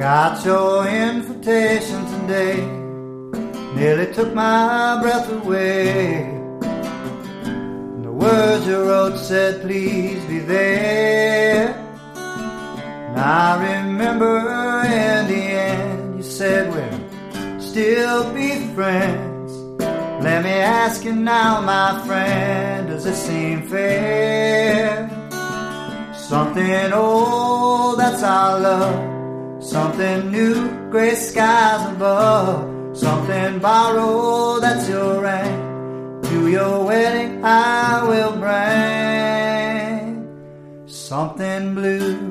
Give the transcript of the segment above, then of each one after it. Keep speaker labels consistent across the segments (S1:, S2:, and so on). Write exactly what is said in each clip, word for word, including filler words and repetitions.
S1: Got your invitation today, nearly took my breath away. And the words you wrote said, please be there. And I remember in the end you said, we'll still be friends. Let me ask you now, my friend, does it seem fair? Something old, that's our love. Something new, gray skies above. Something borrowed, that's your ring. To your wedding I will bring something blue.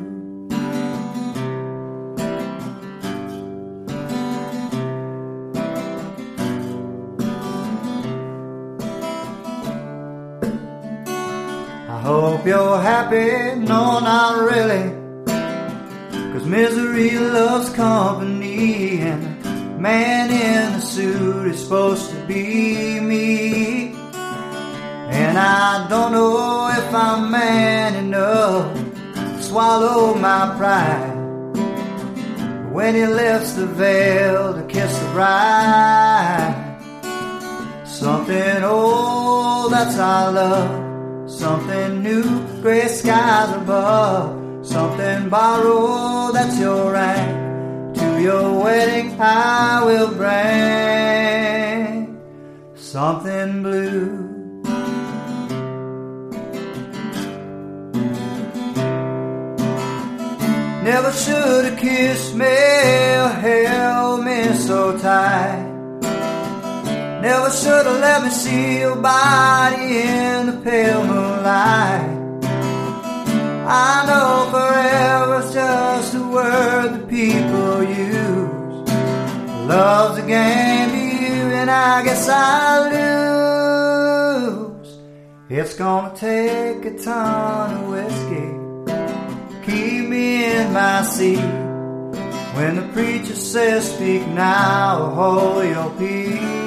S1: I hope you're happy, no not really, 'cause misery loves company, and the man in the suit is supposed to be me. And I don't know if I'm man enough to swallow my pride, but when he lifts the veil to kiss the bride, something old, that's our love. Something new, gray skies above. Something borrowed, that's your ring. To your wedding I will bring something blue. Never should have kissed me or held me so tight. Never should have let me see your body in the pale moonlight. I know forever's just a word that people use. Love's a game to you, and I guess I lose. It's gonna take a ton of whiskey to keep me in my seat. When the preacher says, speak now or hold your peace.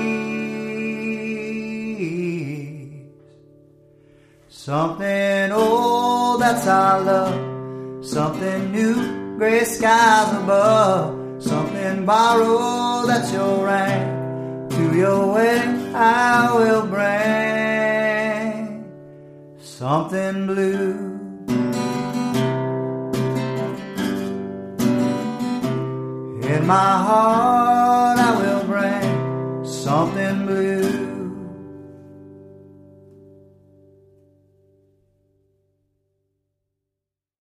S1: Something old, that's our love. Something new, gray skies above. Something borrowed, that's your ring. To your wedding I will bring something blue. In my heart I will bring something blue.